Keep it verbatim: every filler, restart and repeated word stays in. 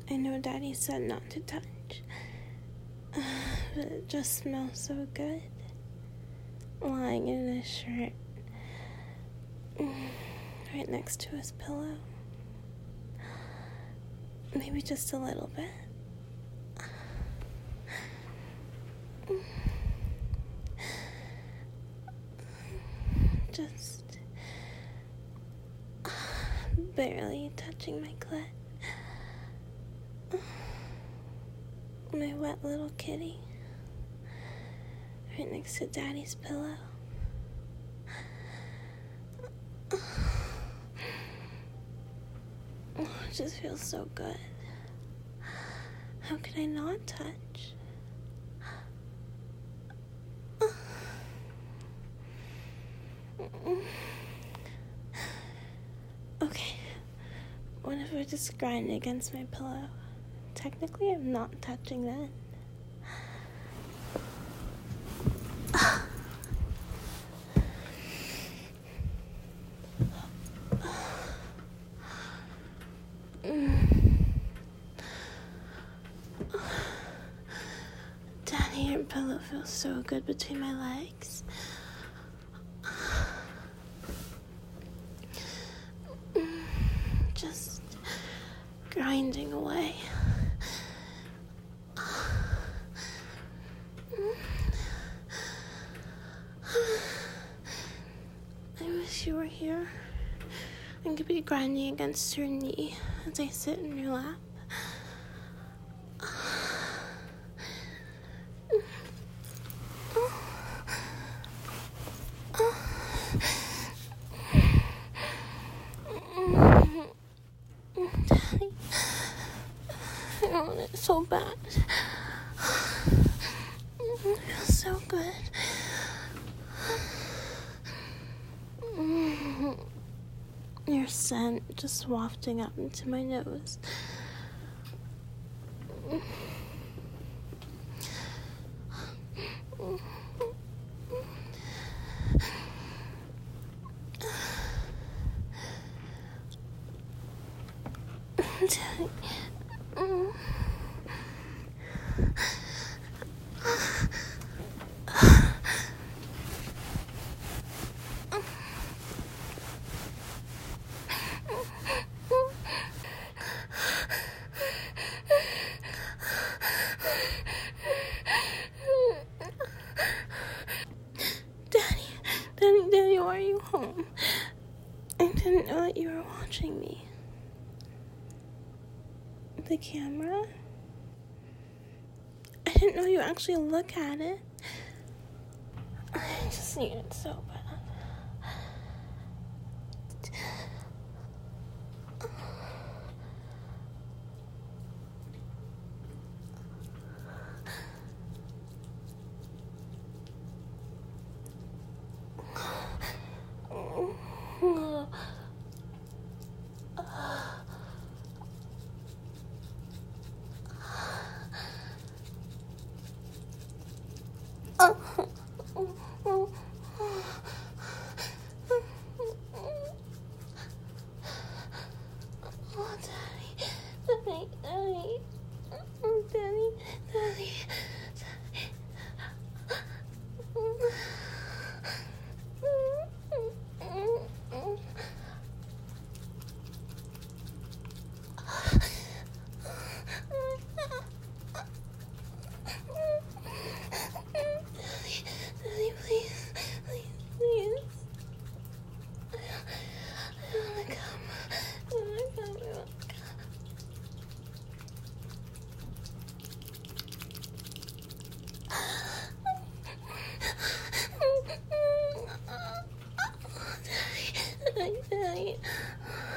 I know Daddy said not to touch, uh, but it just smells so good. Lying in his shirt, right next to his pillow. Maybe just a little bit. Just barely touching my clit. My wet little kitty, right next to Daddy's pillow. Oh, it just feels so good. How could I not touch? Okay, what if I just grind against my pillow? Technically, I'm not touching that. Daddy, your pillow feels so good between my legs. Just grinding away. I wish you were here and could be grinding against your knee as I sit in your lap. Daddy, I want it so bad. It feels so good. Your scent just wafting up into my nose. Daddy. Daddy, Daddy, Daddy, why are you home? I didn't know that you were watching me. The camera? I didn't know you actually look at it. I just need it so bad. Oh, Daddy, Daddy, Daddy, oh, Daddy, Daddy, Daddy, please, please, please. I wanna come. I wanna come. I wanna come. Daddy, Daddy, Daddy.